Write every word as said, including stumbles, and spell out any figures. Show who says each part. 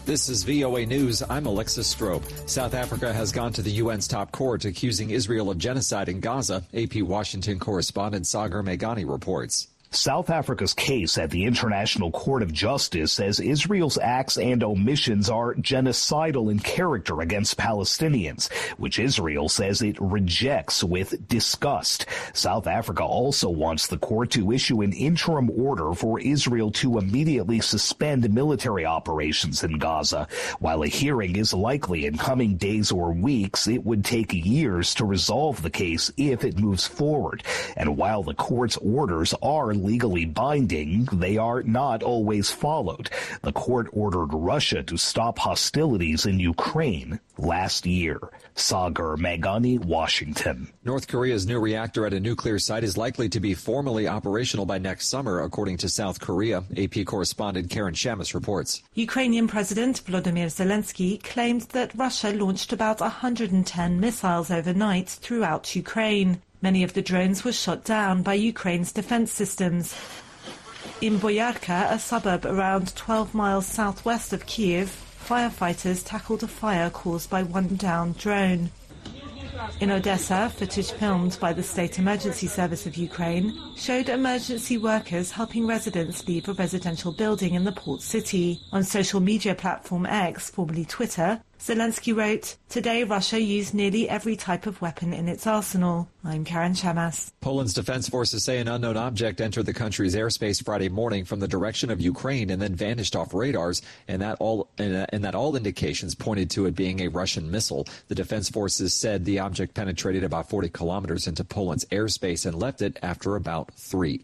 Speaker 1: This is V O A News. I'm Alexis Strope. South Africa has gone to the U N's top court accusing Israel of genocide in Gaza. A P Washington correspondent Sagar Meghani reports.
Speaker 2: South Africa's case at the International Court of Justice says Israel's acts and omissions are genocidal in character against Palestinians, which Israel says it rejects with disgust. South Africa also wants the court to issue an interim order for Israel to immediately suspend military operations in Gaza. While a hearing is likely in coming days or weeks, it would take years to resolve the case if it moves forward. And while the court's orders are legally binding, they are not always followed. The court ordered Russia to stop hostilities in Ukraine last year. Sagar Meghani, Washington.
Speaker 1: North Korea's new reactor at a nuclear site is likely to be formally operational by next summer, according to South Korea. A P correspondent Karen Shamus reports.
Speaker 3: Ukrainian President Volodymyr Zelensky claimed that Russia launched about one hundred ten missiles overnight throughout Ukraine. Many of the drones were shot down by Ukraine's defense systems. In Boyarka, a suburb around twelve miles southwest of Kyiv, firefighters tackled a fire caused by one downed drone. In Odessa, footage filmed by the State Emergency Service of Ukraine showed emergency workers helping residents leave a residential building in the port city. On social media platform X, formerly Twitter, Zelensky wrote, "Today Russia used nearly every type of weapon in its arsenal." I'm Karen Shamas.
Speaker 1: Poland's defense forces say an unknown object entered the country's airspace Friday morning from the direction of Ukraine and then vanished off radars, and that all and, and that all indications pointed to it being a Russian missile. The defense forces said the object penetrated about forty kilometers into Poland's airspace and left it after about three.